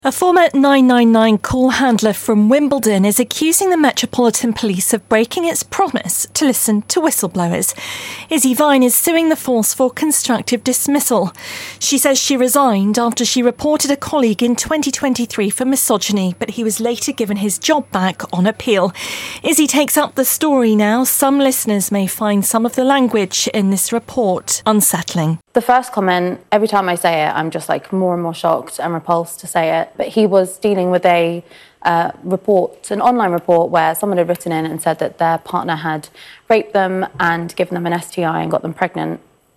A former 999 call handler from Wimbledon is accusing the Metropolitan Police of breaking its promise to listen to whistleblowers. Izzy Vine is suing the force for constructive dismissal. She says she resigned after she reported a colleague in 2023 for misogyny, but he was later given his job back on appeal. Izzy takes up the story now. Some listeners may find some of the language in this report unsettling. The first comment, every time I say it, I'm just more and more shocked and repulsed to say it. But he was dealing with a report, an online report, where someone had written in and said that their partner had raped them and given them an STI and got them pregnant.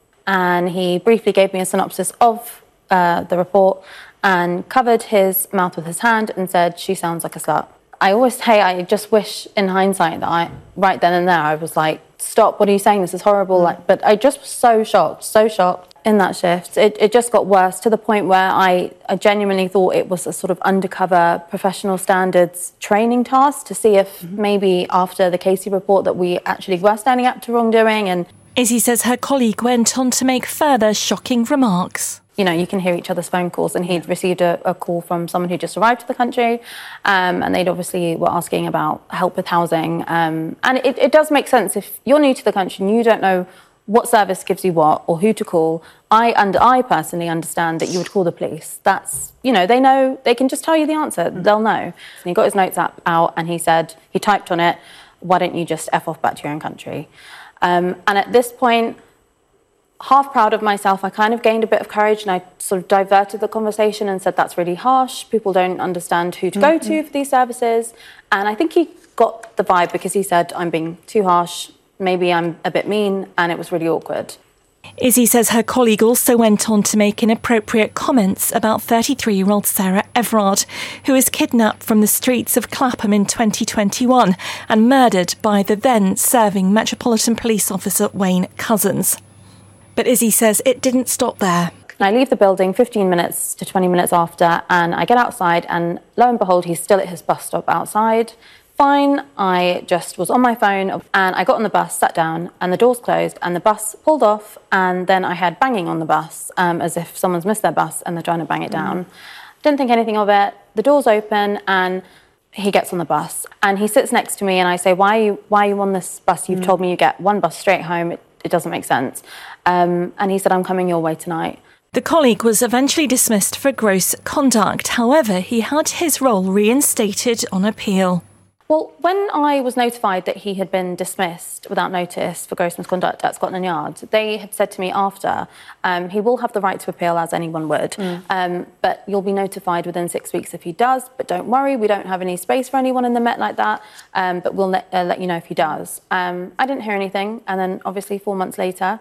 And he briefly gave me a synopsis of the report and covered his mouth with his hand and said, "She sounds like a slut." I always say, I just wish in hindsight that right then and there, I was like, "Stop, what are you saying? This is horrible." But I just was so shocked in that shift. It just got worse to the point where I genuinely thought it was a sort of undercover professional standards training task to see if maybe after the Casey report that we actually were standing up to wrongdoing. And Izzy says her colleague went on to make further shocking remarks. You can hear each other's phone calls, and he'd received a call from someone who just arrived to the country, and they'd obviously were asking about help with housing. And it does make sense if you're new to the country and you don't know what service gives you what or who to call. I personally understand that you would call the police. That's, they know, they can just tell you the answer. They'll know. And he got his notes out and he said, he typed on it, "Why don't you just F off back to your own country?" And at this point, half proud of myself, I kind of gained a bit of courage and I sort of diverted the conversation and said, "That's really harsh. People don't understand who to go to for these services." And I think he got the vibe because he said, "I'm being too harsh. Maybe I'm a bit mean," and it was really awkward. Izzy says her colleague also went on to make inappropriate comments about 33-year-old Sarah Everard, who was kidnapped from the streets of Clapham in 2021 and murdered by the then-serving Metropolitan Police officer Wayne Cousins. But Izzy says it didn't stop there. I leave the building 15 minutes to 20 minutes after, and I get outside, and lo and behold, he's still at his bus stop outside. Fine, I just was on my phone and I got on the bus, sat down, and the doors closed and the bus pulled off, and then I had banging on the bus, as if someone's missed their bus and they're trying to bang it down. Didn't think anything of it. The doors open and he gets on the bus and he sits next to me, and I say, why are you on this bus? You've told me you get one bus straight home. It doesn't make sense. And he said, "I'm coming your way tonight." The colleague was eventually dismissed for gross conduct. However, he had his role reinstated on appeal. Well, when I was notified that he had been dismissed without notice for gross misconduct at Scotland Yard, they had said to me after, he will have the right to appeal as anyone would, but you'll be notified within 6 weeks if he does, but don't worry, we don't have any space for anyone in the Met like that, but we'll let you know if he does. I didn't hear anything, and then obviously 4 months later,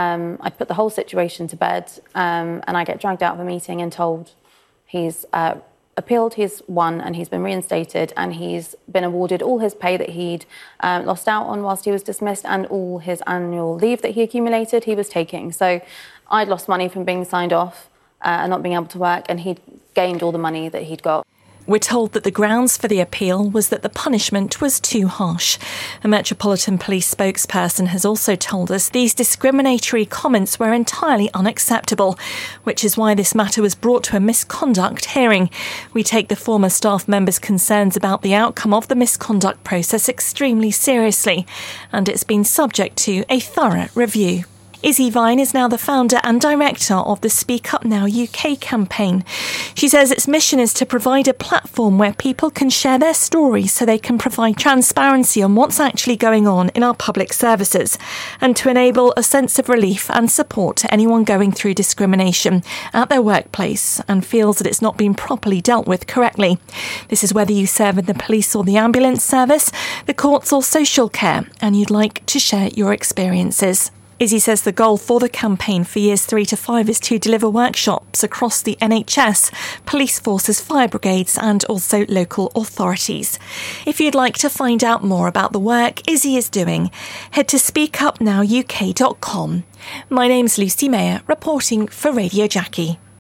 I put the whole situation to bed, and I get dragged out of a meeting and told he's appealed, he's won, and he's been reinstated, and he's been awarded all his pay that he'd lost out on whilst he was dismissed, and all his annual leave that he accumulated he was taking. So I'd lost money from being signed off and not being able to work, and he'd gained all the money that he'd got. We're told that the grounds for the appeal was that the punishment was too harsh. A Metropolitan Police spokesperson has also told us these discriminatory comments were entirely unacceptable, which is why this matter was brought to a misconduct hearing. We take the former staff member's concerns about the outcome of the misconduct process extremely seriously, and it's been subject to a thorough review. Izzy Vine is now the founder and director of the Speak Up Now UK campaign. She says its mission is to provide a platform where people can share their stories so they can provide transparency on what's actually going on in our public services, and to enable a sense of relief and support to anyone going through discrimination at their workplace and feels that it's not been properly dealt with correctly. This is whether you serve in the police or the ambulance service, the courts or social care, and you'd like to share your experiences. Izzy says the goal for the campaign for years 3 to 5 is to deliver workshops across the NHS, police forces, fire brigades and also local authorities. If you'd like to find out more about the work Izzy is doing, head to speakupnowuk.com. My name's Lucy Mayer, reporting for Radio Jackie.